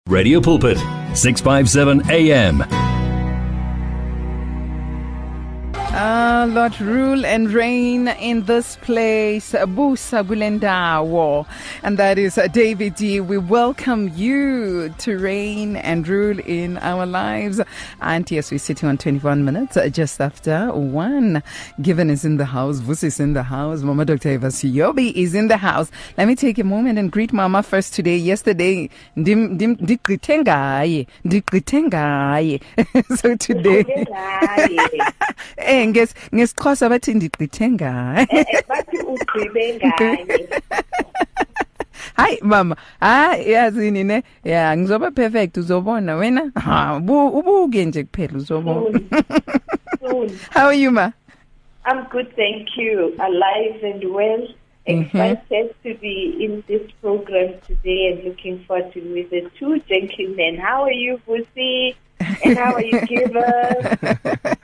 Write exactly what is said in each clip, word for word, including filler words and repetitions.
Radio Pulpit, six fifty-seven A M. Ah, Lord, rule and reign in this place. Busa Gulendawo. And that is uh, David D. We welcome you to reign and rule in our lives. And yes, we're sitting on twenty-one minutes uh, just after one. Given is in the house. Vus is in the house. Mama Doctor Eva Siyobi is in the house. Let me take a moment and greet Mama first today. Yesterday, ndim ndim ndikritengaye. Ndikritengaye. So today. Nges ngesixhosa bathi ndiqithe ngaye bathi ugqibe ngaye. Hayi mama, hayi yazini ne, ya ngizoba perfect uzobona wena. Ha, ubuke nje kuphela uzobona. How are you, ma? I'm good, thank you. Alive and well. Excited mm-hmm. to be in this program today and looking forward to with the two gentlemen. How are you, Busi? And how are you, Giver?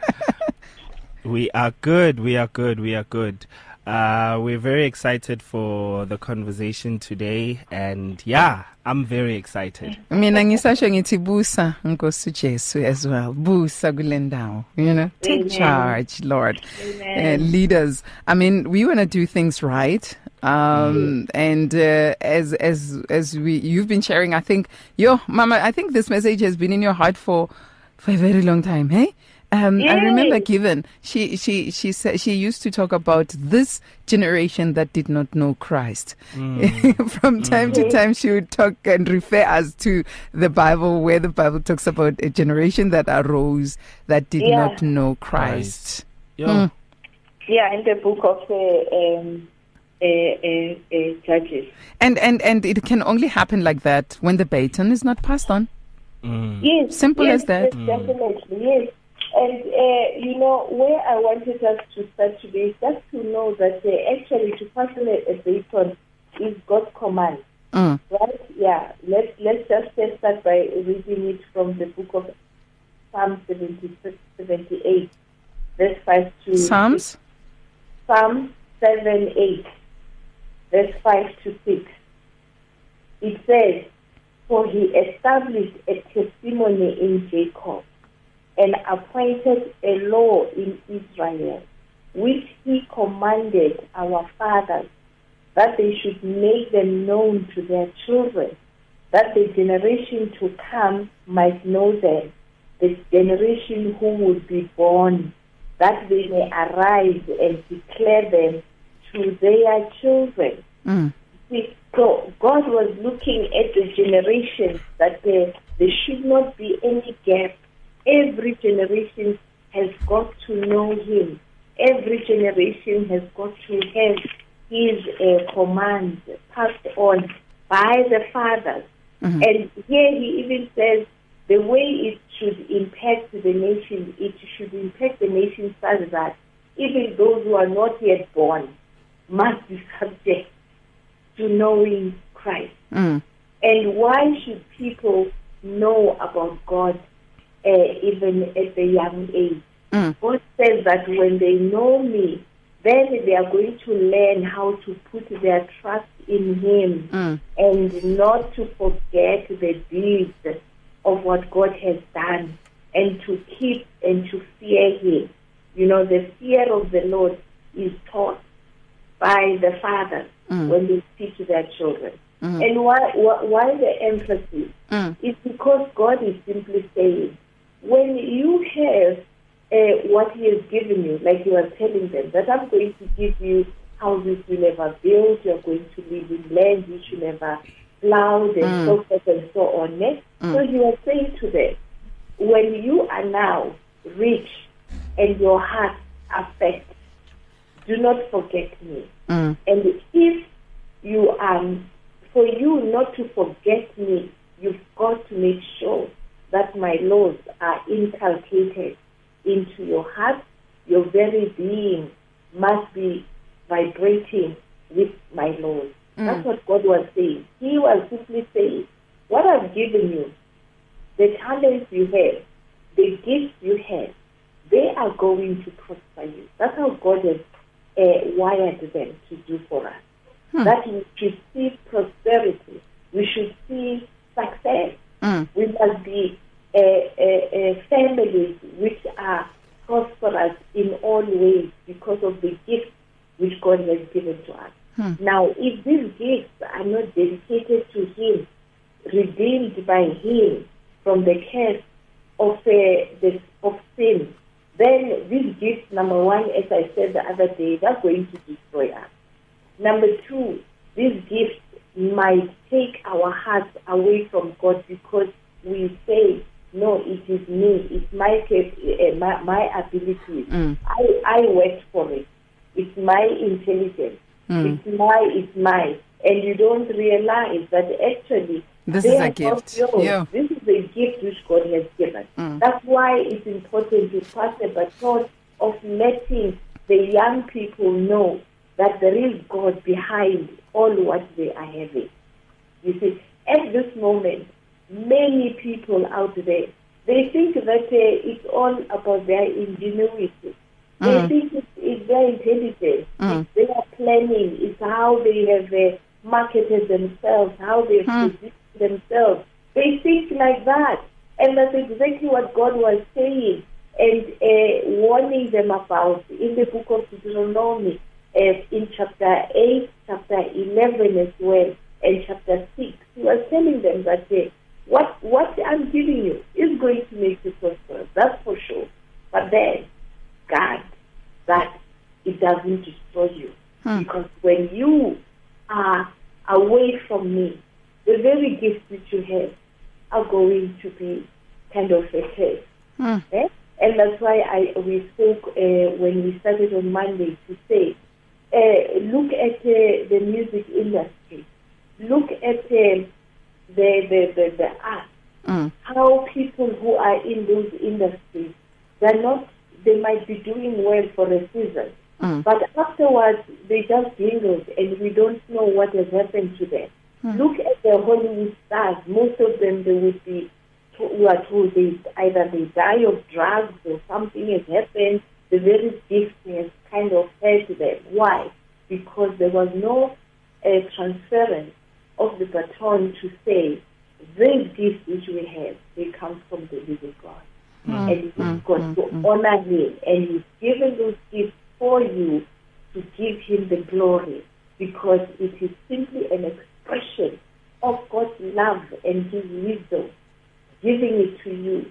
We are good, we are good, we are good. Uh, we're very excited for the conversation today, and yeah, I'm very excited. Mina ngisasho ngithi busa Nkosi Jesu as well. Busa kulendawo, you know. Take Amen. Charge, Lord. Uh, lead us. I mean, we want to do things right. Um, mm. and uh, as as as we you've been sharing, I think, yo, Mama, I think this message has been in your heart for for a very long time, hey? Um, I remember Given, she she she said she used to talk about this generation that did not know Christ. Mm. From time mm. to time, she would talk and refer us to the Bible, where the Bible talks about a generation that arose that did yeah. not know Christ. Right. Mm. Yeah, in the book of uh, um, uh, uh, uh, Judges. And and and it can only happen like that when the baton is not passed on. Mm. Yes, simple yes, as that. Yes, mm. definitely, yes. And, uh, you know, where I wanted us to start today is just to know that uh, actually to pass on a, a baton is God's command. Mm. Right? Yeah. Let's, let's just start by reading it from the book of Psalm seventy-six, seventy-eight, verse five to Psalms? six. Psalm seven, eight, verse five to six. It says, "For he established a testimony in Jacob, and appointed a law in Israel, which he commanded our fathers, that they should make them known to their children, that the generation to come might know them, the generation who would be born, that they may arise and declare them to their children." Mm. See, so God was looking at the generation that there, there should not be any gap. Every generation has got to know him. Every generation has got to have his uh, command passed on by the fathers. Mm-hmm. And here he even says the way it should impact the nation, it should impact the nation such that even those who are not yet born must be subject to knowing Christ. Mm. And why should people know about God? Uh, even at a young age. Mm. God says that when they know me, then they are going to learn how to put their trust in him mm. and not to forget the deeds of what God has done and to keep and to fear him. You know, the fear of the Lord is taught by the fathers mm. when they speak to their children. Mm. And why, why, why the emphasis? Mm. It's because God is simply saying, when you have uh, what he has given you, like you are telling them, that I'm going to give you houses you never built, you're going to live in land you should never plowed, and mm. so forth and so on. Eh? Mm. So you are saying to them, when you are now rich and your heart affects, do not forget me. Mm. And if you are, for you not to forget me, you've got to make sure that my laws are inculcated into your heart. Your very being must be vibrating with my laws. Mm. That's what God was saying. He was simply saying, what I've given you, the talents you have, the gifts you have, they are going to prosper you. That's how God has uh, wired them to do for us. Hmm. That we should see prosperity. We should see success. Mm. We must be uh, uh, uh, families which are prosperous in all ways because of the gifts which God has given to us. Hmm. Now, if these gifts are not dedicated to Him, redeemed by Him from the curse of uh, the of sin, then these gifts, number one, as I said the other day, they're going to destroy us. Number two, these gifts might take our hearts away from God because we say, no, it is me, it's my uh, my, my ability. Mm. I, I worked for it. It's my intelligence. Mm. It's my, it's mine. And you don't realize that actually This they is a are gift. not yours. Yeah. This is a gift which God has given. Mm. That's why it's important to pass the baton of letting the young people know that there is God behind all what they are having. You see, at this moment, many people out there, they think that uh, it's all about their ingenuity. They Mm. think it's, it's their intelligence, Mm. it's their planning, it's how they have uh, marketed themselves, how they've Mm. positioned themselves. They think like that. And that's exactly what God was saying and uh, warning them about in the book of Deuteronomy, uh, in chapter eight, chapter eleven as well, and chapter six. He was telling them that uh, what, what I'm giving you is going to make you prosperous, that's for sure. But then, God, that it doesn't destroy you. Hmm. Because when you are away from me, the very gifts that you have are going to be kind of a test. Hmm. Eh? And that's why I we spoke uh, when we started on Monday to say, uh, look at uh, the music industry, look at uh, the, the, the, the art, Mm. how people who are in those industries, they're not, they might be doing well for a season, Mm. but afterwards they just dwindled and we don't know what has happened to them. Mm. Look at the Hollywood stars. Most of them, they would be, who are told they either they die of drugs or something has happened. The very gift has kind of hurt them. Why? Because there was no uh, transference of the baton to say, these gifts which we have, they come from the living God. Mm. And you've Mm. got Mm. to Mm. honor Him. And He's given those gifts for you to give Him the glory, because it is simply an expression of God's love and His wisdom, giving it to you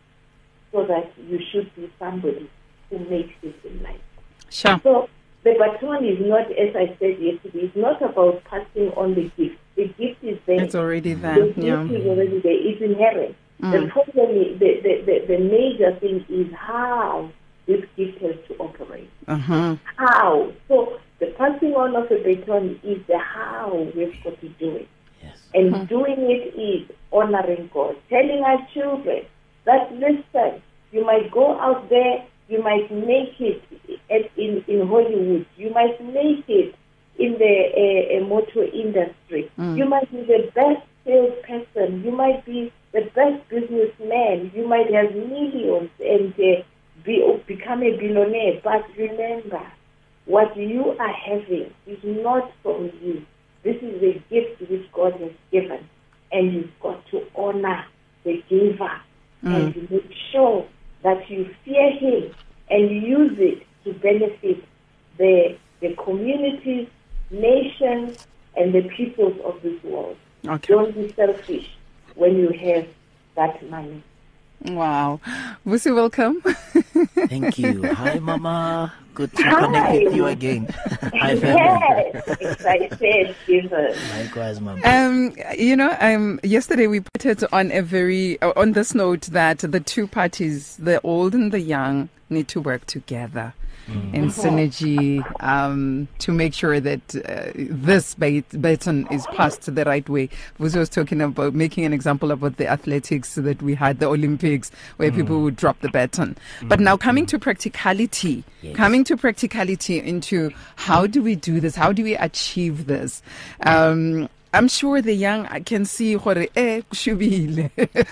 so that you should be somebody who makes it in life. Sure. So the baton is not, as I said yesterday, it's not about passing on the gift. The gift is there. It's already The there. gift Yeah. is already there. It's inherent. Mm. The problem is, the, the, the, the major thing is how this gift has to operate. Uh-huh. How? So the passing on of the baton is the how we've got to do it. Yes. And Hmm. doing it is honoring God, telling our children that, listen, you might go out there, you might make it at, in, in Hollywood, you might make it in the uh, uh, motor industry, Mm. you might be the best salesperson, you might be the best businessman, you might have millions and uh, be, become a billionaire, but remember, what you are having is not from you. This is a gift which God has given, and you've got to honor the giver Mm. and make sure that you fear Him and use it to benefit the the communities, nations, and the peoples of this world. Okay. Don't be selfish when you have that money. Wow. Vusi, welcome. Thank you. Hi, Mama. Good to Hi. connect with you again. Hi, family. Yes, excited, Jesus. Likewise, Mama. Um, you know, um, yesterday we put it on a very, uh, on this note that the two parties, the old and the young, need to work together in synergy um, to make sure that uh, this bat- baton is passed the right way. Vusi was talking about making an example about the athletics that we had, the Olympics, where people would drop the baton. But now coming to practicality, Yes. coming to practicality into how do we do this? How do we achieve this? Um, I'm sure the young can see gore eh kushubile.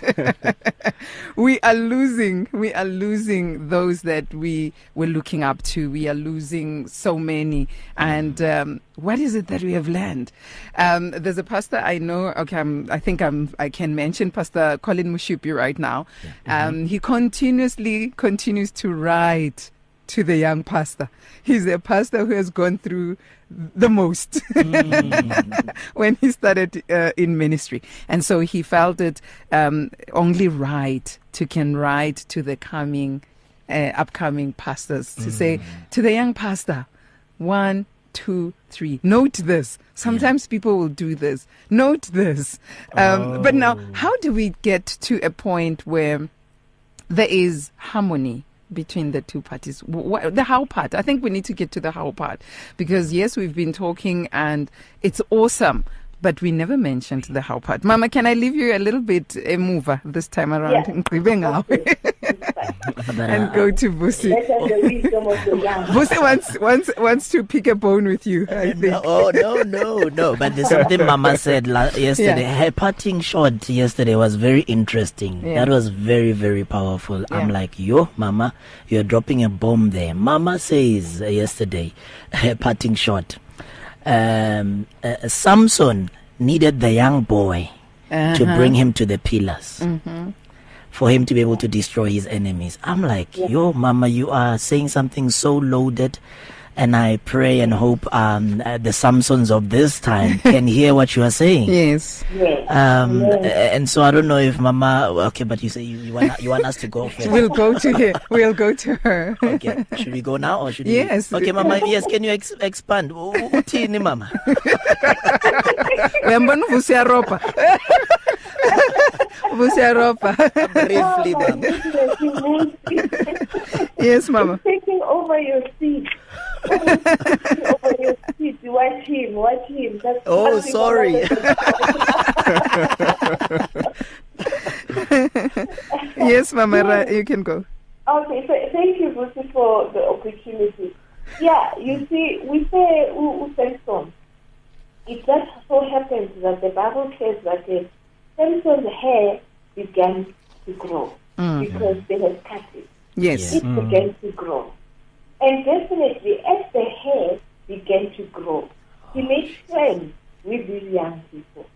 We are losing we are losing those that we were looking up to. We are losing so many. And um, what is it that we have learned? Um, there's a pastor I know. Okay, I'm, I think I'm I can mention Pastor Colin Mushupi right now. Yeah. Um, mm-hmm. He continuously continues to write to the young pastor. He's a pastor who has gone through the most mm. when he started uh, in ministry. And so he felt it um, only right to can write to the coming, uh, upcoming pastors to mm. say to the young pastor, one, two, three, note this. Sometimes yeah. people will do this. Note this. Um, oh. But now, how do we get to a point where there is harmony between the two parties? What, the how part. I think we need to get to the how part, because yes, we've been talking and it's awesome, but we never mentioned the how part. Mama, can I leave you a little bit a mover this time around? Yeah. And go to Busi. Busi wants, wants, wants to pick a bone with you, I think. No, oh, no, no, no. But there's something Mama said la- yesterday. Yeah. Her parting shot yesterday was very interesting. Yeah. That was very, very powerful. Yeah. I'm like, yo, Mama, you're dropping a bomb there. Mama says uh, yesterday, her parting shot, um, uh, Samson needed the young boy uh-huh. to bring him to the pillars. Mm-hmm. For him to be able to destroy his enemies. I'm like, yeah. yo, Mama, you are saying something so loaded. And I pray and hope um, uh, the Samsons of this time can hear what you are saying. Yes. yes. Um, yes. And so I don't know if Mama, okay, but you say you, you, want, you want us to go first. We'll go to her. We'll go to her. Okay. Should we go now or should yes. we? Okay, Mama, yes, can you ex- expand? Uthini, Mama? Briefly, Mama. Yes, Mama. He's taking over your seat. Over your seat. Watch him. Watch him. That's oh, sorry. Yes, Mama. Yes. You can go. Okay. So thank you, Busi, for the opportunity. Yeah, you see, we say Samson. It just so happens that the Bible says that uh, Samson's hair began to grow mm. because they had cut it. Yes. It mm. began to grow. And definitely, as the hair began to grow, he made friends with these young people.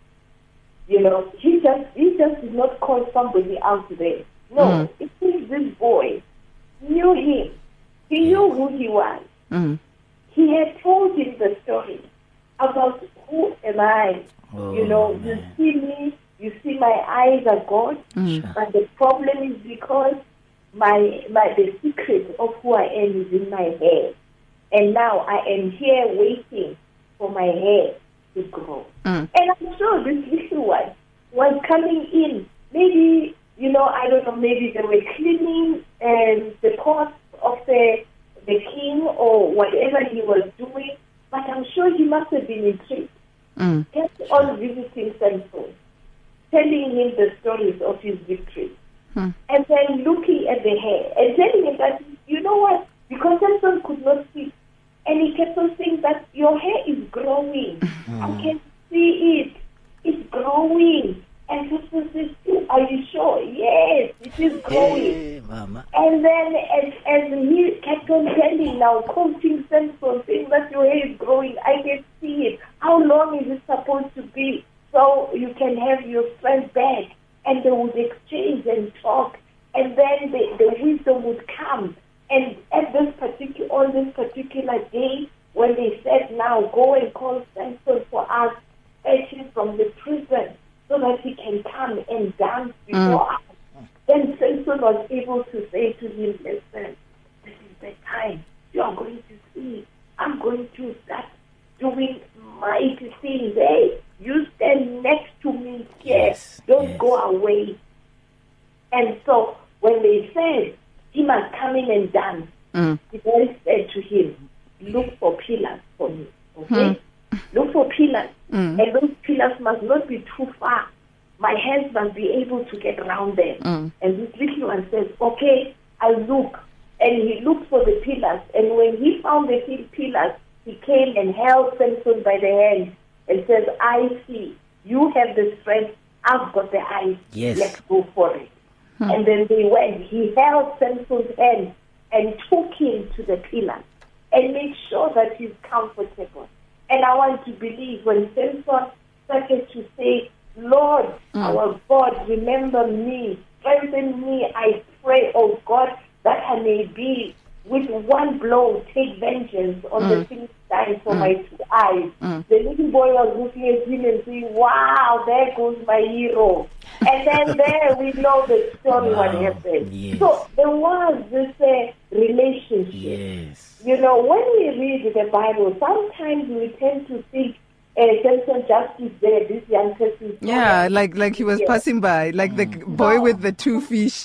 You know, he just he just did not call somebody out there. No, mm. it is this boy knew him. He knew who he was. Mm. He had told him the story about who am I. Oh, you know, man. you see me, you see my eyes are God, mm. but the problem is because my my the secret of who I am is in my hair. And now I am here waiting for my hair to grow. Mm. And I'm sure this little one was coming in. Maybe, you know, I don't know, maybe they were cleaning um, the pots of the, the king or whatever he was doing. But I'm sure he must have been intrigued. Mm. Just on visiting Samson, telling him the stories of his victory. Mm. And then looking at the hair and telling him that, you know what, because Samson could not see. And he kept on saying that your hair is growing. Mm. I can see it. It's growing. And Samson says, are you sure? Yes, it is growing. Hey, Mama. And then as, as he kept on telling now, quoting Samson, saying that your hair is growing, I can see it. How long is it supposed to be so you can have your strength back? And they would exchange and talk. And then the, the wisdom would come. And at this particular, on this particular day, when they said, now go and call Samson for us, fetch him from the prison so that he can come and dance before mm. us. Then Samson was able to say to him, listen, this is the time. You are going to see. I'm going to start doing mighty things. Hey, you stand next to me here. Yes, Don't yes. go away. And so when they said, he must come in and dance, mm. he then said to him, look for pillars for me. Okay? Mm. Look for pillars. Mm. And those pillars must not be too far. My hands must be able to get around them. Mm. And this little one says, okay, I'll look. And he looked for the pillars. And when he found the pillars, he came and held Samson by the hand and says, I see, you have the strength, I've got the eyes, yes. let's go for it. Hmm. And then they went. He held Samson's hand and took him to the pillar and made sure that he's comfortable. And I want to believe when Samson started to say, Lord, mm. our God, remember me, strengthen me, I pray, oh God, that I may be with one blow, take vengeance on mm. the Philistines for mm. my two eyes. Mm. The little boy was looking at him and saying, wow, there goes my hero. And then there we know the story, wow. what happened. Yes. So there was this uh, relationship. Yes. You know, when we read the Bible, sometimes we tend to think, Uh, Samson just is there, this young person. Yeah, like like he was yeah. passing by, like the boy no. with the two fish.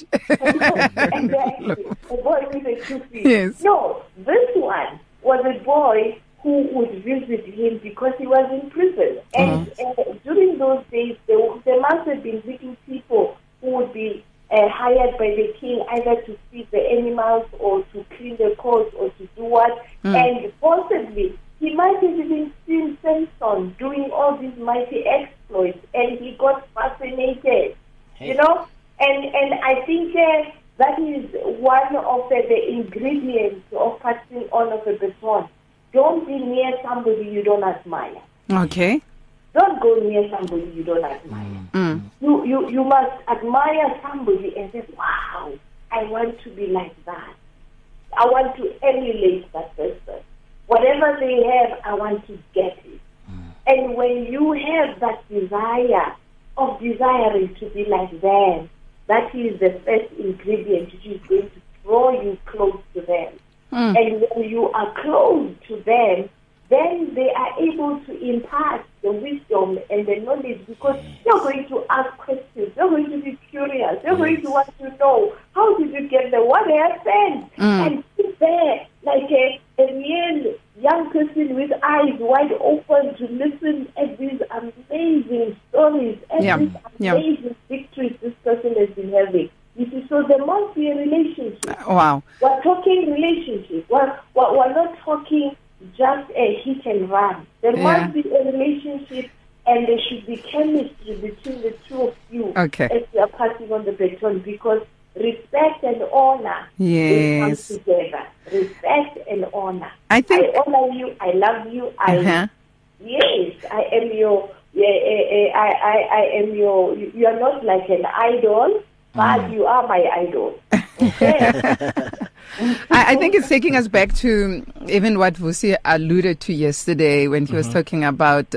Exactly, a boy with the two fish. Yes. No, this one was a boy who would visit him because he was in prison. And mm-hmm. uh, during those days, there, there must have been little people who would be uh, hired by the king either to feed the animals or to clean the courts or to do what. Mm. And possibly, he might have even seen Samson doing all these mighty exploits, and he got fascinated, hey. you know. And and I think uh, that is one of the, the ingredients of passing on of a baton. Don't be near somebody you don't admire. Okay. Don't go near somebody you don't admire. Mm. You you you must admire somebody and say, "Wow, I want to be like that. I want to emulate that person." Whatever they have, I want to get it. Mm. And when you have that desire of desiring to be like them, that is the first ingredient which is going to draw you close to them. Mm. And when you are close to them, then they are able to impart the wisdom and the knowledge because yes. they're going to ask questions. They're going to be curious. They're yes. going to want to know, how did you get there? What happened? Mm. And sit there like a, a real young person with eyes wide open to listen at these amazing stories, at yeah. these amazing yeah. victories this person has been having. You see, so there must be a relationship. Uh, wow. We're talking relationship. We're, we're, we're not talking just a hit and run. There yeah. must be a relationship, and there should be chemistry between the two of you okay. as you are passing on the baton, because respect and honor yes. will come together. Respect and honor. I think I honor you. I love you. I uh-huh. yes, I am your. Yeah, I, I, I am your. You are not like an idol, but mm. you are my idol. Okay. I, I think it's taking us back to even what Vusi alluded to yesterday when he mm-hmm. was talking about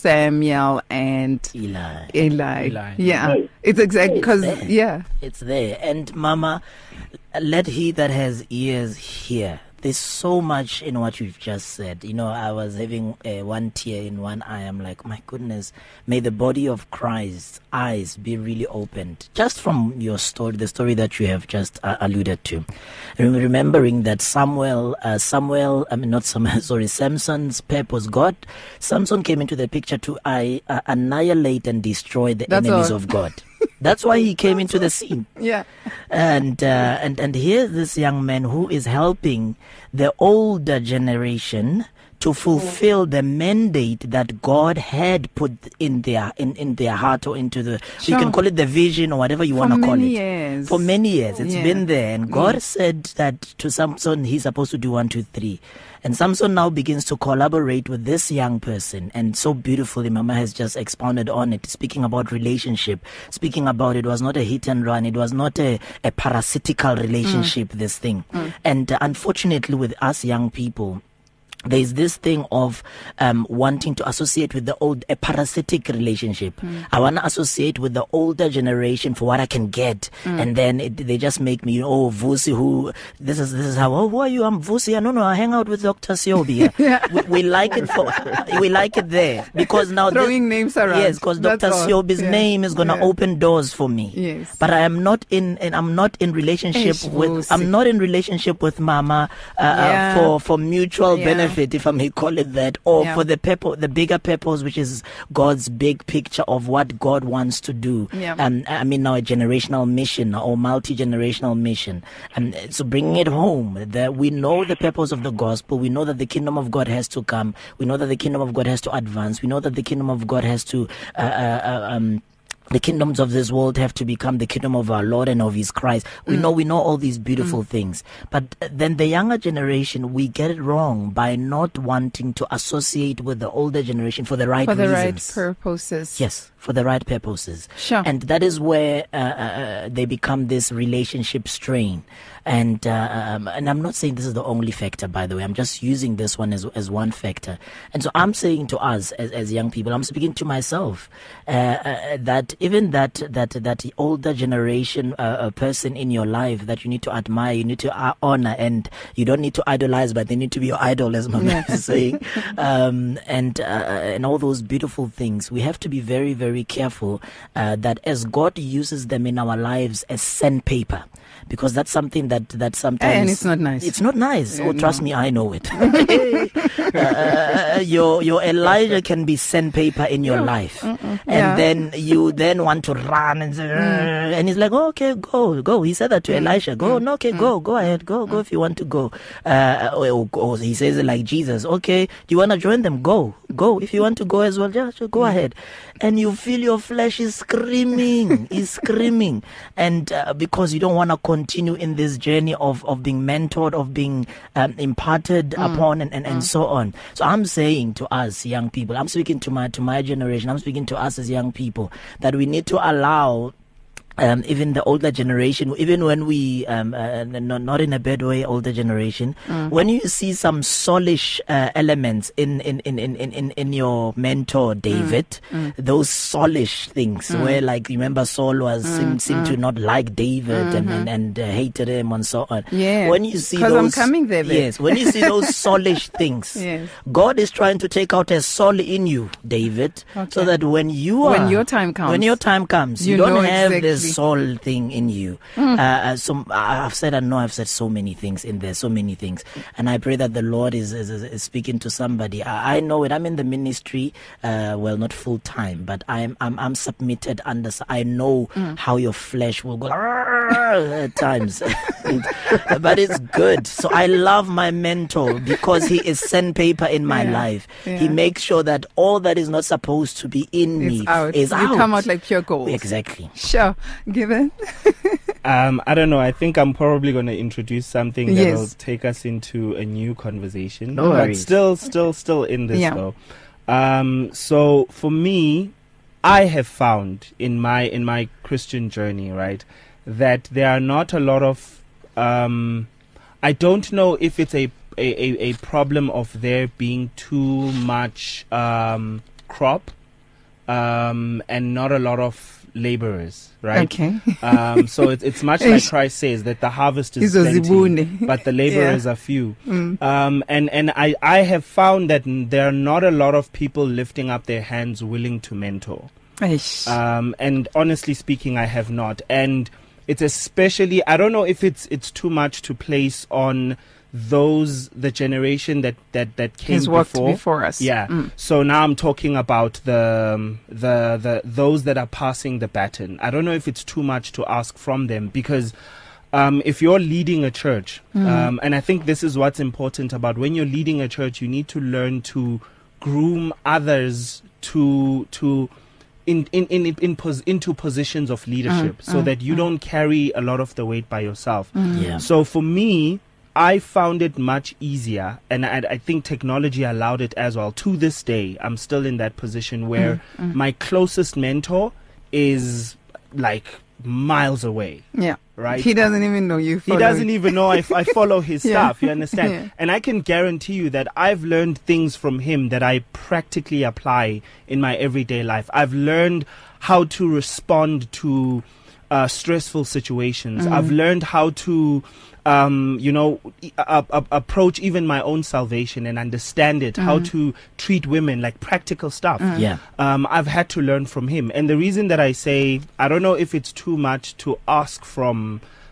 Samuel and Eli. Eli. Eli. Yeah, yes. It's exactly because yeah, it's there. And Mama, let he that has ears hear. There's so much in what you've just said. You know, I was having uh, one tear in one eye. I'm like, my goodness, may the body of Christ's eyes be really opened. Just from your story, the story that you have just uh, alluded to. Remembering that Samuel, uh, Samuel, I mean, not Samuel, sorry, Samson's purpose, God, Samson came into the picture to uh, uh, annihilate and destroy the That's enemies all. of God. That's why he came into the scene. Yeah. And, uh, and, and here's this young man who is helping the older generation to fulfill the mandate that God had put in their in, in their heart or into the sure. you can call it the vision or whatever you want to call it. Years. For many years. It's yeah. been there. And God mm. said that to Samson he's supposed to do one, two, three. And Samson now begins to collaborate with this young person. And so beautifully, Mama has just expounded on it, speaking about relationship, speaking about it was not a hit and run. It was not a, a parasitical relationship, mm. this thing. Mm. And uh, unfortunately with us young people, there's this thing of um, wanting to associate with the old, a parasitic relationship. Mm. I want to associate with the older generation for what I can get. Mm. And then it, they just make me, oh, Vusi, who, this is, this is how, oh, who are you? I'm Vusi. No, no, I hang out with Doctor Siobi. yeah. we, we like it for, we like it there. Because now, throwing this, names around. Yes, because Doctor Siobi's yeah. name is going to yeah. open doors for me. Yes. But I am not in, and I'm not in relationship Eish, with, Vusi. I'm not in relationship with Mama, uh, yeah. uh, for, for mutual yeah. benefit. benefit, if I may call it that, or Yeah. for the purpose, the bigger purpose, which is God's big picture of what God wants to do. Yeah. Um, I mean, now a generational mission or multi-generational mission. And so bringing it home, that we know the purpose of the gospel. We know that the kingdom of God has to come. We know that the kingdom of God has to advance. We know that the kingdom of God has to, uh, uh, um, the kingdoms of this world have to become the kingdom of our Lord and of His Christ. We Mm. know, we know all these beautiful mm. things. But then the younger generation, we get it wrong by not wanting to associate with the older generation for the right For the reasons. right purposes. Yes, for the right purposes. Sure. And that is where uh, uh, they become this relationship strain. And uh, um, and I'm not saying this is the only factor, by the way. I'm just using this one as as one factor. And so I'm saying to us as, as young people, I'm speaking to myself, uh, uh, that even that that that older generation uh, a person in your life that you need to admire, you need to uh, honor, and you don't need to idolize, but they need to be your idol, as Mama Yeah. is saying, um, and uh, and all those beautiful things. We have to be very very careful uh, that as God uses them in our lives as sandpaper. Because that's something that, that sometimes... And it's not nice. It's not nice. Yeah, oh, trust no. me, I know it. uh, your your Elijah can be sandpaper in your life. Mm-mm. And Yeah. then you then want to run and say, Mm. and he's like, oh, okay, go, go. He said that to Mm. Elisha. Go, Mm. no, okay, Mm. go, go ahead. Go, go if you want to go. Uh, or, or, or he says it like Jesus. Okay, do you want to join them? Go, go. If you want to go as well, just go Mm. ahead. And you feel your flesh is screaming, is screaming. And uh, because you don't want to continue in this journey of, of being mentored, of being um, imparted Mm. upon, and, and, and Mm. so on. So I'm saying to us young people, I'm speaking to my to my generation, I'm speaking to us as young people, that we need to allow Um, even the older generation, even when we, um, uh, not, not in a bad way, older generation, Mm. when you see some soulish uh, elements in, in, in, in, in, in your mentor, David, Mm. those soulish things, Mm. where, like, remember Saul was Mm. seemed, seemed Mm. to not like David Mhm. and, and, and uh, hated him and so on. Yeah. When you see 'Cause those, I'm coming there, babe. yes, when you see those soulish things, Yes. God is trying to take out a soul in you, David, Okay. so that when you are, When your time comes. when your time comes, you, You don't know have exactly. this soul thing in you. Mm. Uh, uh, so I've said, I know I've said so many things in there, so many things, and I pray that the Lord is is, is, is speaking to somebody. I, I know it. I'm in the ministry, uh, well, not full time, but I'm I'm I'm submitted under. I know Mm. how your flesh will go at times, but it's good. So I love my mentor because he is sandpaper in my Yeah. life. Yeah. He makes sure that all that is not supposed to be in It's me out. is you out. come out like pure gold. Exactly. Sure. Given. Um, I don't know. I think I'm probably going to introduce something that Yes. will take us into a new conversation. No but worries. still, still, still in this Yeah. though. Um, so for me, I have found in my in my Christian journey, right, that there are not a lot of. Um, I don't know if it's a a, a, a problem of there being too much um, crop, um, and not a lot of laborers, right? Okay. Um, so it's it's much like Christ says that the harvest is Izo plenty, zibune. but the laborers are few. Mm. Um, and and I, I have found that n- there are not a lot of people lifting up their hands willing to mentor. Eish. Um, and honestly speaking, I have not. And it's especially, I don't know if it's it's too much to place on those, the generation that, that, that came Has worked before. before us. Yeah. Mm. So now I'm talking about the, um, the the those that are passing the baton. I don't know if it's too much to ask from them, because um, if you're leading a church, Mm. um, and I think this is what's important about when you're leading a church, you need to learn to groom others to to in in in, in pos- into positions of leadership, Mm, so mm, that you mm. don't carry a lot of the weight by yourself. Mm. Yeah. So for me, I found it much easier, and I, I think technology allowed it as well. To this day, I'm still in that position where Mm, mm. my closest mentor is like miles away, Yeah. right? He doesn't even know you. He follow doesn't it. even know if I follow his Yeah. stuff, you understand? Yeah. And I can guarantee you that I've learned things from him that I practically apply in my everyday life. I've learned how to respond to uh, stressful situations. Mm. I've learned how to, um, you know, e- a- a- approach even my own salvation and understand it, how Mm. to treat women, like practical stuff. Mm. Yeah. Um, I've had to learn from him. And the reason that I say, I don't know if it's too much to ask from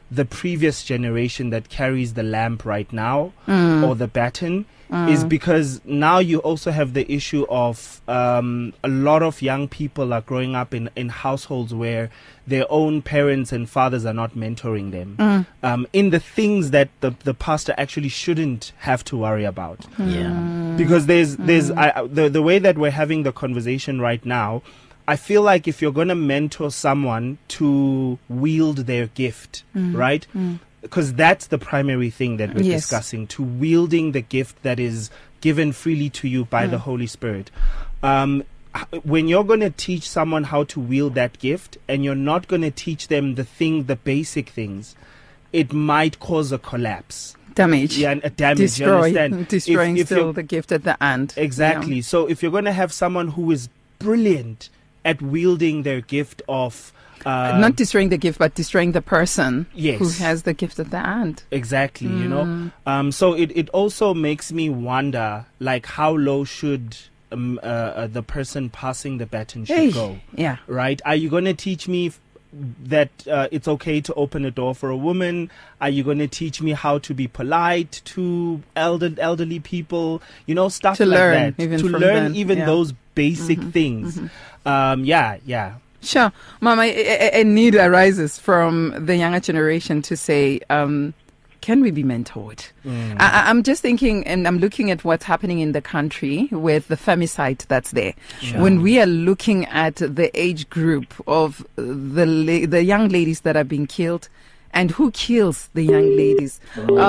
the previous generation that carries the lamp right now Mm. or the baton is because now you also have the issue of um, a lot of young people are growing up in, in households where their own parents and fathers are not mentoring them Mm. um, in the things that the, the pastor actually shouldn't have to worry about. Yeah. Because there's there's I, the the way that we're having the conversation right now, I feel like if you're going to mentor someone to wield their gift, right? Because that's the primary thing that we're Yes. discussing, to wielding the gift that is given freely to you by the Holy Spirit. Um, h- when you're going to teach someone how to wield that gift and you're not going to teach them the thing, the basic things, it might cause a collapse. Damage. Yeah, and a damage, you Destroy. understand? Destroying If- if still you're- the gift at the end. Exactly. Yeah. So if you're going to have someone who is brilliant at wielding their gift of um, Not destroying the gift, but destroying the person Yes. who has the gift at the end. exactly, you Mm. know, um, so it, it also makes me wonder, like, how low should um, uh, uh, the person passing the baton should Hey. go, Yeah. right? Are you going to teach me f- that uh, it's okay to open a door for a woman? Are you going to teach me how to be polite to elder elderly people? You know, stuff To like learn, that. even to from learn then, even yeah. those basic things. Um, yeah, yeah. Sure. Mama, a, a- a need arises from the younger generation to say, um, can we be mentored? Mm. I, I- I'm just thinking, and I'm looking at what's happening in the country with the femicide that's there. When we are looking at the age group of the la- the young ladies that are being killed, and who kills the young ladies?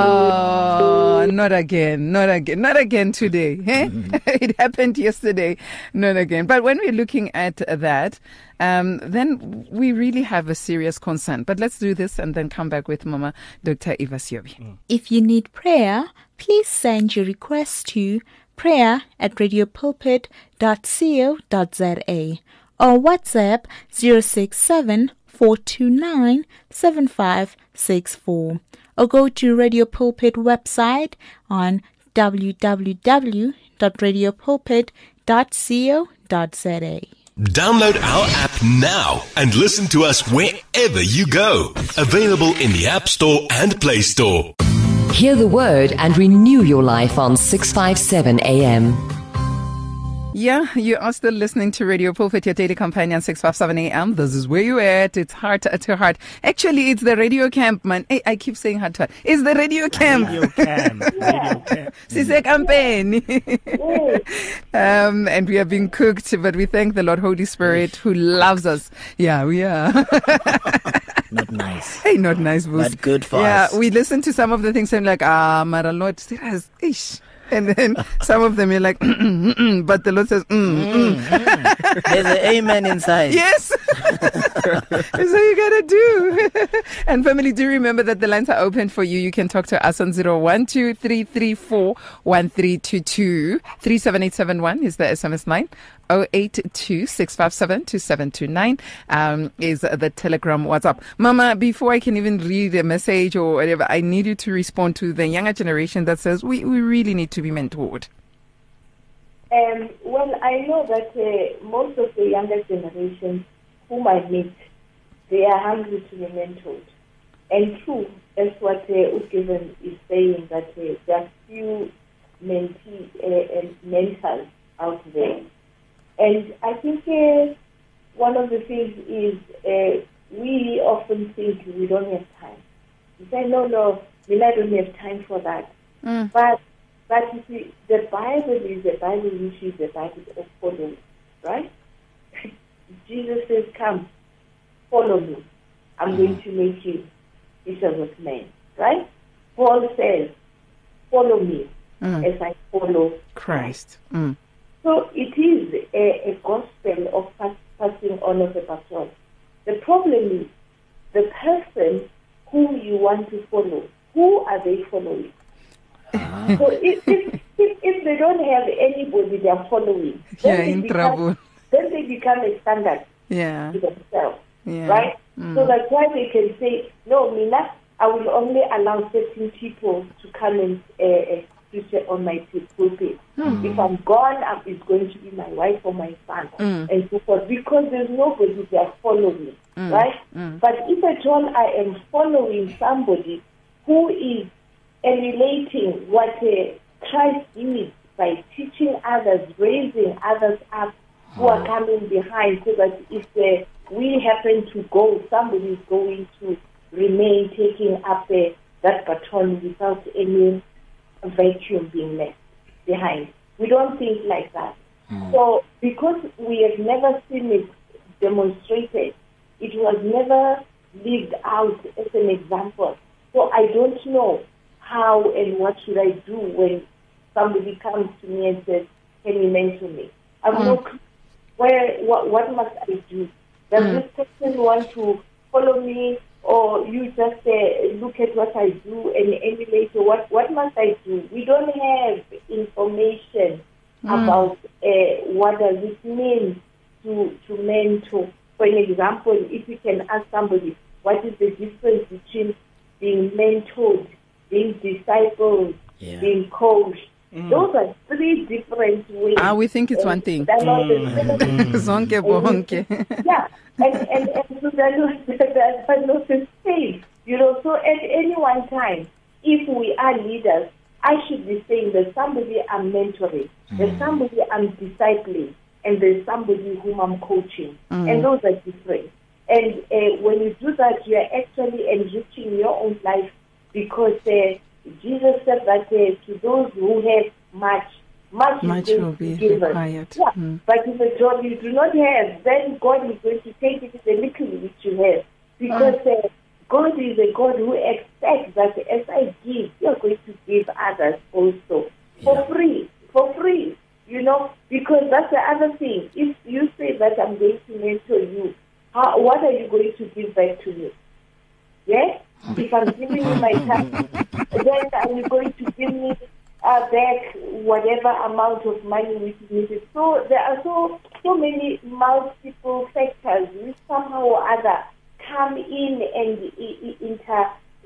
Oh, not again, not again, not again today. Eh? It happened yesterday, not again. But when we're looking at that, um, then we really have a serious concern. But let's do this and then come back with Mama Doctor Eva Siobi. If you need prayer, please send your request to prayer at radiopulpit dot co dot za or WhatsApp zero six seven four two nine seven five six four, or go to Radio Pulpit website on w w w dot radio pulpit dot co dot za. Download our app now and listen to us wherever you go. Available in the App Store and Play Store. Hear the word and renew your life on six fifty-seven A M. Yeah, you are still listening to Radio Pulpit, your daily companion, six fifty-seven A M. This is where you're at. It's heart to heart. Actually, it's the radio camp, man. Hey, I keep saying heart to heart. It's the radio camp. Radio can. Radio can. Sise campaign. um, and we are being cooked, but we thank the Lord Holy Spirit who loves us. Yeah, we are. Not nice. Hey, not nice, Boos. But good for yeah, us. we listen to some of the things and like, ah, Mara Lord, serious, ish. And then some of them you're like, mm, mm, mm, but the Lord says, mm, mm. There's an amen inside. Yes. That's what you gotta do. And family, do remember that the lines are open for you. You can talk to us on zero one two three three four one three two two. three seven eight seven one is the S M S line. oh eight two six five seven two seven two nine um, is the Telegram WhatsApp. Mama, before I can even read a message or whatever, I need you to respond to the younger generation that says we, we really need to be mentored. Um, well, I know that uh, most of the younger generation whom I meet, they are hungry to be mentored. And true, that's what uh, Ugiven is saying, that uh, there are few mentee, uh, and mentors out there. And I think uh, one of the things is uh, we often think we don't have time. We say, no, no, we I don't have time for that. Mm. But But you see, the Bible is a Bible which is the Bible of following, right? Jesus says, come, follow me. I'm going to make you fishers of men, right? Paul says, follow me Mm. as I follow Christ. Mm. So it is a, a gospel of pass, passing on of the baton. The problem is the person whom you want to follow, who are they following? So if, if, if, if they don't have anybody they are following, Yeah, then, they in become, trouble. then they become a standard Yeah. to themselves, Yeah. right? Mm. So that's why they can say, no, Mina, I will only allow certain people to come and uh, uh, preach on my pulpit. Mm. If I'm gone, I'm, it's going to be my wife or my son, mm. and so forth, because there's nobody there following, mm. right? Mm. But if at all I am following somebody who is emulating what uh, Christ did by teaching others, raising others up who are coming behind, so that if uh, we happen to go, somebody is going to remain taking up uh, that baton without any vacuum being left behind. We don't think like that. Mm. So because we have never seen it demonstrated, it was never lived out as an example. So I don't know how and what should I do when somebody comes to me and says, can you mentor me? I'm mm. not where what, what must I do? Does mm. this person want to follow me, or you just uh, look at what I do and emulate? Or what what must I do? We don't have information mm. about uh, what does it mean to to mentor. For an example, if you can ask somebody, what is the difference between being mentored, being discipled, yeah. being coached? Mm. Those are three different ways. Ah, we think it's one thing. Zonke bonke. Yeah, and and and so they're not the same. You know, so at any one time, if we are leaders, I should be saying there's somebody I'm mentoring, mm. there's somebody I'm discipling, and there's somebody whom I'm coaching, mm. and those are different. And uh, when you do that, you are actually enriching your own life, because Uh, Jesus said that uh, to those who have much, much, much is will be given. required. Yeah. Mm. But if a job you do not have, then God is going to take it the little which you have. Because mm. uh, God is a God who expects that as I give, you are going to give others also. Yeah. For free. For free. You know, because that's the other thing. If you say that I'm going to mentor you, how, what are you going to give back to me? Yeah? If I'm giving you my time, then are you going to give me uh, back whatever amount of money which is needed? So there are so so many multiple factors which somehow or other come in and inter,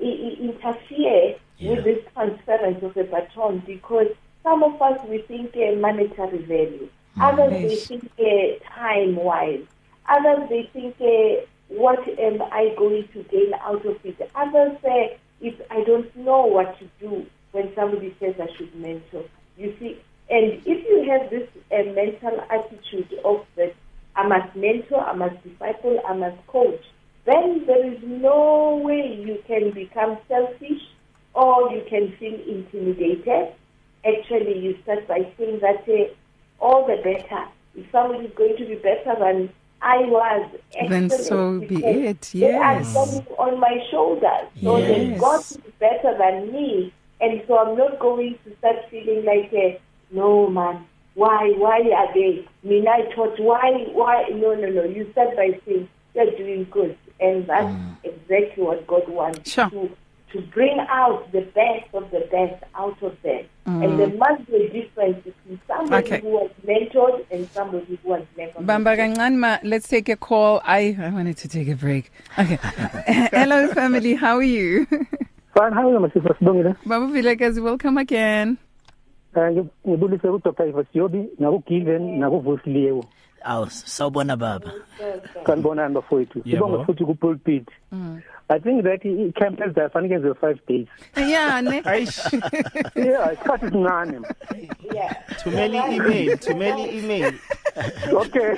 interfere yeah. with this transference of the baton, because some of us, we think uh, monetary value. Mm. Others, yes. they think uh, time-wise. Others, they think uh, what am I going to gain out of it? Others say, if I don't know what to do when somebody says I should mentor. You see, and if you have this uh, mental attitude of that, I must mentor, I must disciple, I must coach, then there is no way you can become selfish or you can feel intimidated. Actually, you start by saying that uh, all the better. If somebody is going to be better than I was, then so be it. Yes. They are standing on my shoulders. So yes. they got to be better than me. And so I'm not going to start feeling like, uh, no, man, why, why are they? I mean, I thought, why, why? No, no, no. You start by saying, you're doing good. And that's mm. exactly what God wants sure. to to bring out the best of the best out of them. Mm. And there must be a difference between somebody okay. who was mentored and somebody who was never Bamba Ganganma, let's take a call. I, I wanted to take a break. Okay. Hello, family. How are you? Fine. How are you, Missus Bamba Vilekazi, welcome again. Ngibulise ku Doctor Ivasiyobi naku Given naku Vusliyewo. Aw, sawubona baba. Kanibona bafowethu. Sibonga futhi ku pulpit. I think that he campus there funny for five days. Yeah, ne. Yeah, it's cut it none. Yeah. Too many email, too many email. Okay.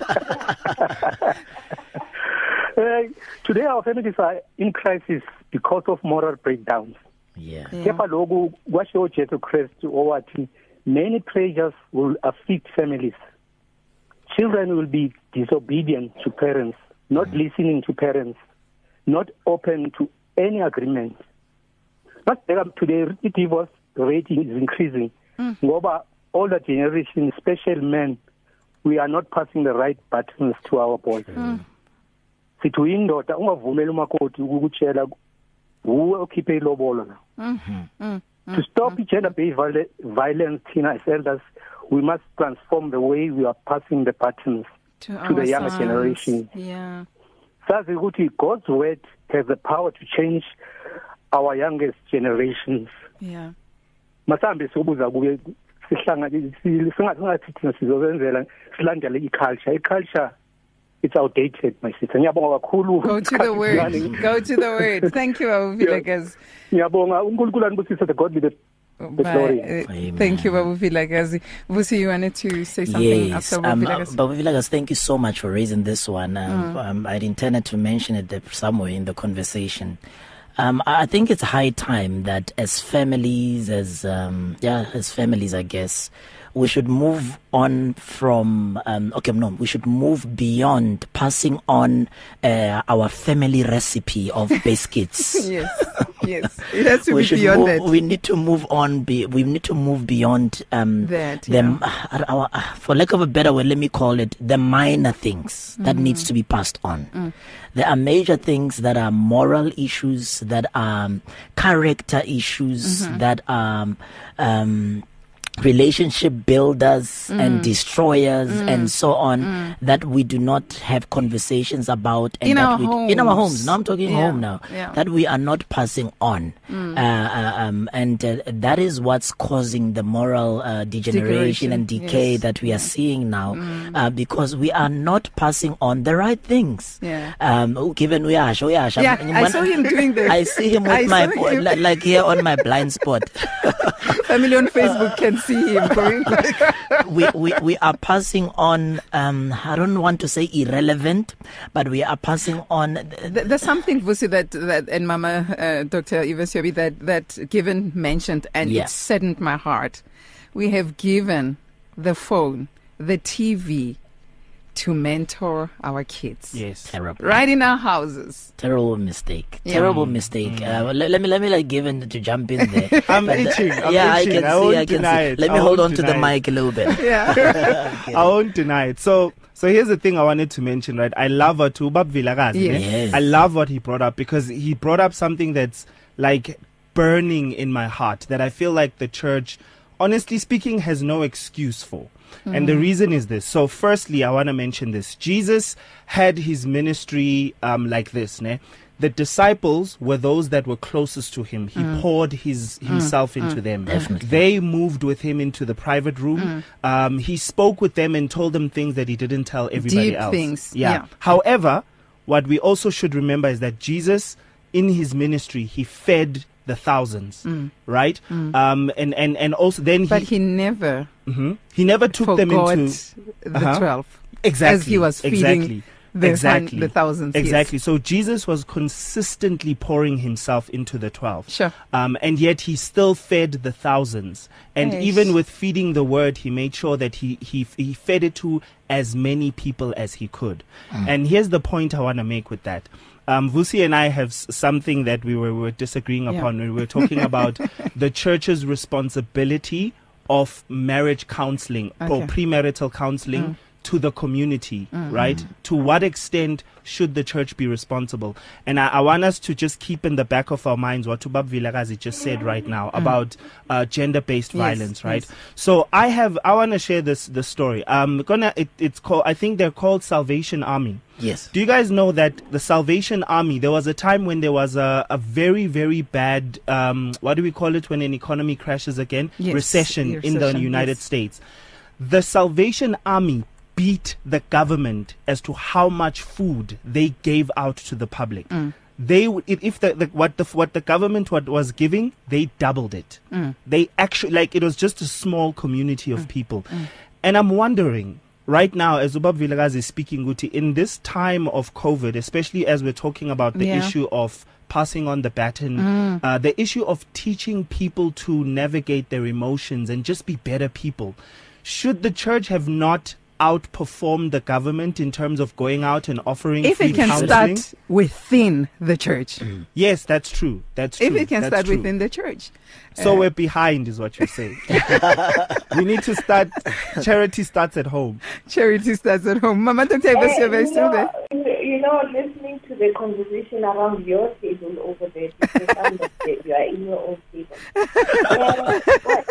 uh, today our families are in crisis because of moral breakdowns. Yeah. Kepha lokhu kwasho Jesu Christu owathi many pressures will afflict families. Children will be disobedient to parents, not mm. listening to parents, not open to any agreement. But today, the divorce rating is increasing. Mm. Ngoba older generation, especially men, we are not passing the right buttons to our boys. Sithi uyindoda ungavumeli umakoti ukutshela uwe okhiphe ilobolo na. To stop mm. gender-based violence, Tina, as elders, we must transform the way we are passing the buttons to, to the younger sons. generation. Yeah. God's word has the power to change our youngest generations. Yeah. masambe sobuza kube sihlanga singathi thina sizobenzela silandele iculture iculture it's outdated my sister. Ngiyabonga kakhulu. Go to the word. Go to the word. Thank you Babu Vilakazi. Ngiyabonga uNkulunkulu anibusise the God be the The glory. Uh, thank you, Babu Vilakazi. Vusi, you wanted to say something yes, after Babu Vilakazi? Um, Babu Vilakazi, thank you so much for raising this one. Um, mm. um, I'd intended to mention it somewhere in the conversation. Um, I think it's high time that as families, as um, yeah, as families, I guess, we should move on from um, okay, no, we should move beyond passing on uh, our family recipe of biscuits. yes, yes, it has to we be should beyond move, that. We need to move on. Be, we need to move beyond um, that. Them, Yeah. uh, our, uh, for lack of a better word, let me call it the minor things mm. that needs to be passed on. Mm. There are major things that are moral issues, that are um, character issues, mm-hmm. that are um, um, relationship builders mm. and destroyers mm. and so on mm. that we do not have conversations about and in that our we homes. in our homes now I'm talking yeah. home now yeah. that we are not passing on mm. uh, uh, um, and uh, that is what's causing the moral uh, degeneration and decay yes. that we are seeing now mm. uh, because we are not passing on the right things. yeah. um, given we are we are yeah, I saw him doing this. I see him with I my him. Like, like here on my blind spot. Family on Facebook can see him going we, we we are passing on um I don't want to say irrelevant, but we are passing on th- there's something Vusi that that and Mama uh, Doctor Eva Siobi that that Given mentioned and yeah. it saddened my heart. We have given the phone, the T V to mentor our kids. Yes. Terrible. Right in our houses. Terrible mistake. Yeah. Terrible mistake. Mm. Uh, let, let me let me like Given to jump in there. I'm but, itching. Uh, I'm yeah, itching. I can I see. won't I can deny see. it. Let I me hold won't on to the deny mic a little bit. Yeah. Okay. I won't deny it. So so here's the thing I wanted to mention, right? I love what Babu Vilakazi. Yes. Yes. I love what he brought up because he brought up something that's like burning in my heart that I feel like the church, honestly speaking, has no excuse for. Mm. And the reason is this. So firstly, I want to mention this. Jesus had his ministry um, like this. Ne? The disciples were those that were closest to him. He mm. poured his himself mm. into mm. them. Definitely. They moved with him into the private room. Mm. Um, he spoke with them and told them things that he didn't tell everybody Deep else. things. Yeah. yeah. However, what we also should remember is that Jesus, in his ministry, he fed the thousands, mm. right? Mm. Um, and, and, and also then he... But he never... Mm-hmm, he never took them into... the uh-huh. twelve. Exactly. As he was feeding exactly. the, exactly. hun- the thousands. Exactly. Yes. So Jesus was consistently pouring himself into the twelve. Sure. Um, and yet he still fed the thousands. And Eish. even with feeding the word, he made sure that he, he, he fed it to as many people as he could. Mm. And here's the point I want to make with that. Um, Vusi and I have s- something that we were, we were disagreeing yeah. upon. We were talking about the church's responsibility of marriage counseling okay. or premarital counseling mm. to the community, mm. right? To what extent should the church be responsible? And I, I want us to just keep in the back of our minds what Babu Vilakazi just said right now mm. about uh, gender-based yes, violence, right? Yes. So I have, I want to share this the story. Um, gonna it, it's called. I think they're called Salvation Army. Yes. Do you guys know that the Salvation Army, there was a time when there was a, a very, very bad, um, what do we call it when an economy crashes again? Yes. Recession, Recession in the United yes. States. The Salvation Army beat the government as to how much food they gave out to the public. Mm. They would, if the, the what the what the government what was giving, they doubled it. Mm. They actually, like, it was just a small community of mm. people. Mm. And I'm wondering, right now, as Babu Vilakazi is speaking, Guti, in this time of COVID, especially as we're talking about the yeah. issue of passing on the baton, mm. uh, the issue of teaching people to navigate their emotions and just be better people, should the church have not outperformed the government in terms of going out and offering if free it can counseling? start within the church? Mm. Yes, that's true. That's true. If it can that's start true. within the church. So uh, we're behind, is what you're saying. We need to start. Charity starts at home. Charity starts at home. Mama, don't tell us you're very still there. You know, listening to the conversation around your table over there, because I'm not there, you are in your own table. Uh,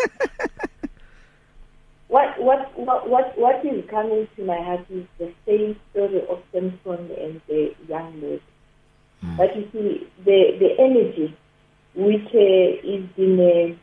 what, what, what, what, what is coming to my heart is the same story of Samson and the young lady. Mm. But you see, the, the energy which uh, is in uh,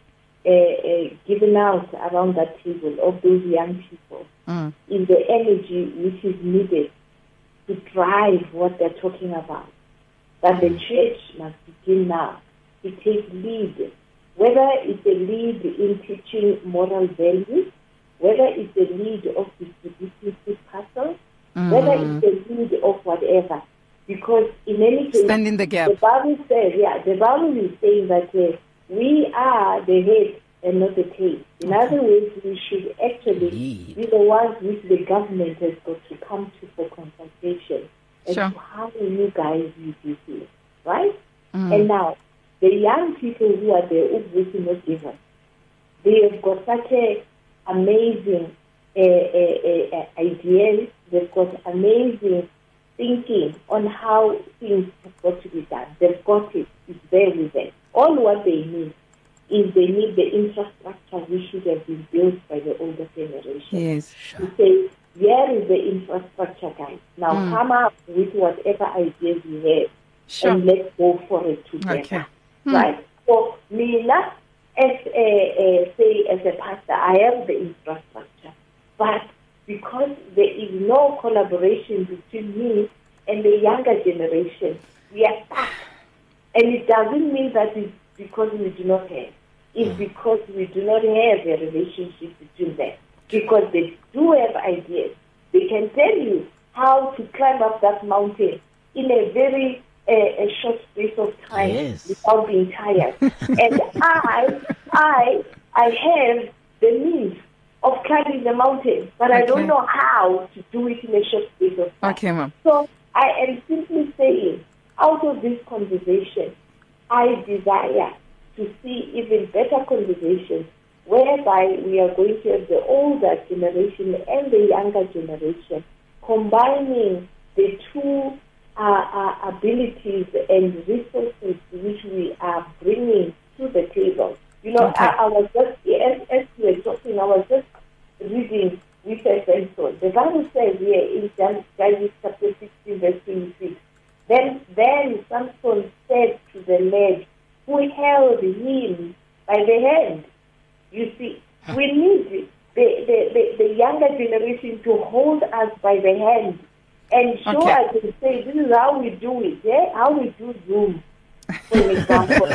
uh, uh, given out around that table of those young people mm. is the energy which is needed to drive what they're talking about. That the church must begin now to take lead, whether it's a lead in teaching moral values, whether it's a lead of distributing food parcels, mm. whether it's a lead of whatever. Because in any case, stand in the gap. The Bible says, yeah, the Bible is saying that uh, we are the head and not the tail. In okay. other words, we should actually Indeed. be the ones which the government has got to come to for consultation as sure. to how you guys use this, right? Mm. And now, the young people who are there, who not given, they have got such a amazing uh, uh, uh, ideas. They've got amazing thinking on how things have got to be done. They've got it. It's there with them. All what they need is they need the infrastructure which should have been built by the older generation. Yes. To say, here is the infrastructure, guys. Now mm. come up with whatever ideas you have sure. and let's go for it together. Okay. Right? Mm. So, Mina, as a, a, say, as a pastor, I am the infrastructure. But because there is no collaboration between me and the younger generation, we are stuck. And it doesn't mean that it's because we do not have. It's because we do not have a relationship between them. Because they do have ideas. They can tell you how to climb up that mountain in a very uh, a short space of time yes. without being tired. And I, I, I have the means of climbing the mountain, but okay. I don't know how to do it in a short space of time. Okay, ma'am. So I am simply saying, out of this conversation, I desire to see even better conversations whereby we are going to have the older generation and the younger generation combining the two uh, uh, abilities and resources which we are bringing to the table. You know, okay. I, I was just, as, as we were talking, I was just reading with a Samson. The Bible says here in Genesis chapter sixteen, verse twenty-six, then, then Samson said to the lad who held him by the hand, you see, we need the, the, the, the younger generation to hold us by the hand and show okay. us and say, this is how we do it, yeah? How we do Zoom, for example.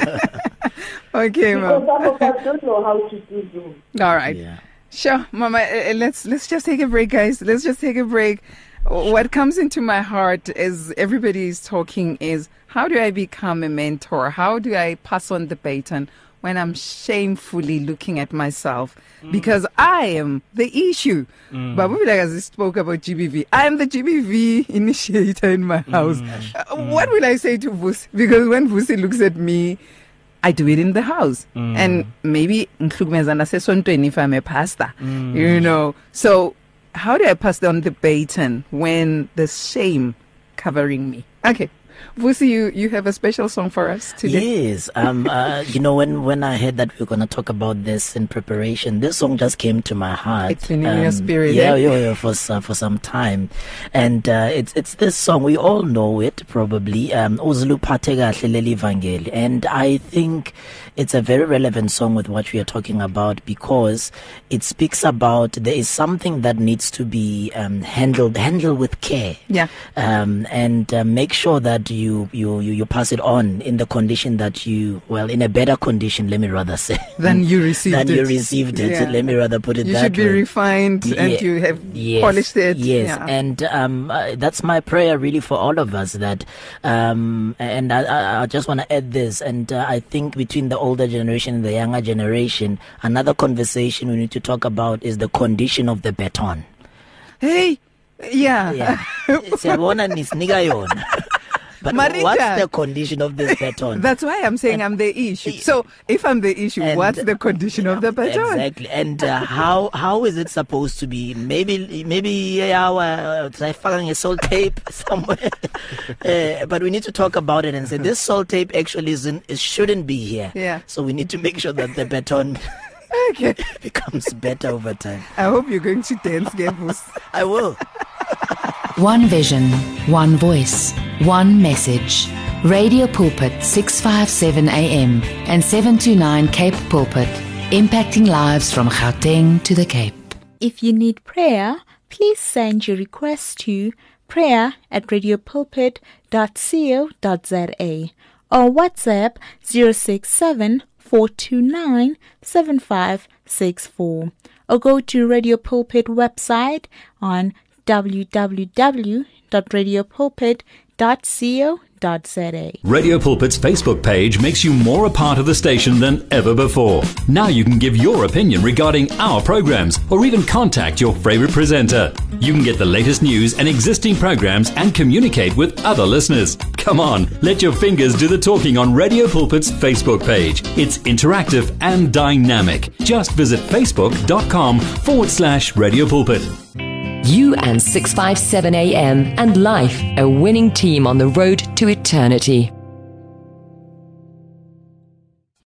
Okay, because Mom. some of us don't know how to do Zoom. All right. Yeah. Sure, Mama, uh, let's let's just take a break, guys. Let's just take a break. What comes into my heart as everybody is talking is, how do I become a mentor? How do I pass on the baton when I'm shamefully looking at myself? Mm. Because I am the issue. Mm. But like as I spoke about G B V, I am the G B V initiator in my house. Mm. Uh, mm. What will I say to Vusi? Because when Vusi looks at me, I do it in the house. Mm. And maybe if I'm a pastor, mm. you know. So how do I pass on the baton when there's shame covering me? Okay. Vusi, you, you have a special song for us today? Yes. Um, uh, you know, when, when I heard that we we're going to talk about this in preparation, this song just came to my heart. It's been in um, your spirit. Yeah, eh? yeah, yeah, for, uh, for some time. And uh, it's it's this song. We all know it, probably. Um, and I think it's a very relevant song with what we are talking about, because it speaks about there is something that needs to be um, handled handled with care. Yeah. Um, and uh, make sure that you, you you you pass it on in the condition that you, well, in a better condition, let me rather say, than you received than it. you received it. Yeah. Let me rather put it you that way. You should be refined yeah. and you have yes. polished it. Yes, yeah. and um, uh, that's my prayer really for all of us. That um, and I, I, I just want to add this, and uh, I think between the older generation and the younger generation, another conversation we need to talk about is the condition of the baton. Hey, yeah, yeah. But Marita, what's the condition of this baton? That's why I'm saying and, I'm the issue. So if I'm the issue, and, what's the condition of the baton? Exactly. And uh, how how is it supposed to be? Maybe maybe our try a salt tape somewhere. uh, but we need to talk about it and say this salt tape actually isn't. It shouldn't be here. Yeah. So we need to make sure that the baton okay. becomes better over time. I hope you're going to dance, Gabus. I will. One vision, one voice, one message. Radio Pulpit six fifty-seven A M and seven twenty-nine Cape Pulpit, impacting lives from Gauteng to the Cape. If you need prayer, please send your request to prayer at radiopulpit dot co dot za or WhatsApp zero six seven, four two nine, seven five six four, or go to Radio Pulpit website on w w w dot radiopulpit dot co dot za. Radio Pulpit's Facebook page makes you more a part of the station than ever before. Now you can give your opinion regarding our programs or even contact your favorite presenter. You can get the latest news and existing programs and communicate with other listeners. Come on, let your fingers do the talking on Radio Pulpit's Facebook page. It's interactive and dynamic. Just visit facebook.com forward slash Radio Pulpit. You and six fifty-seven A M and life, a winning team on the road to eternity.